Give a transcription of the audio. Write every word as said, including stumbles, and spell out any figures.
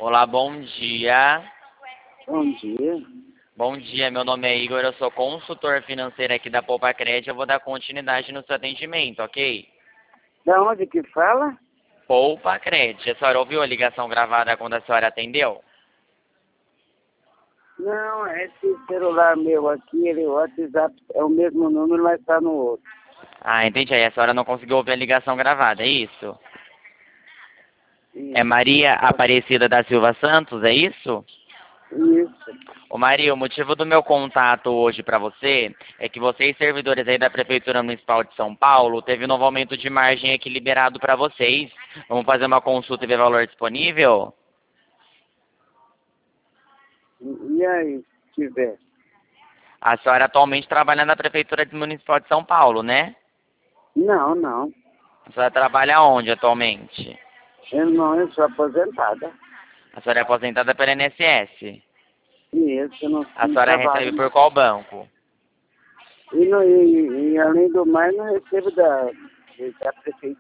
Olá, bom dia. Bom dia. Bom dia, meu nome é Igor, eu sou consultor financeiro aqui da Poupa Crédito, eu vou dar continuidade no seu atendimento, ok? Da onde que fala? Poupa Crédito, a senhora ouviu a ligação gravada quando a senhora atendeu? Não, esse celular meu aqui, ele, o WhatsApp é o mesmo número, mas está no outro. Ah, entendi, aí a senhora não conseguiu ouvir a ligação gravada, é isso? Isso. É Maria Aparecida da Silva Santos, é isso? Isso. Ô Maria, o motivo do meu contato hoje para você é que vocês, servidores aí da Prefeitura Municipal de São Paulo, teve um novo aumento de margem aqui liberado para vocês. Vamos fazer uma consulta e ver valor disponível? E, e aí, se tiver? A senhora atualmente trabalha na Prefeitura Municipal de São Paulo, né? Não, não. A senhora trabalha onde atualmente? Eu não, eu sou aposentada. A senhora é aposentada pela I N S S. Isso, eu não, A não senhora recebe trabalho. por qual banco? E, não, e, e além do mais, não recebo da, da prefeitura.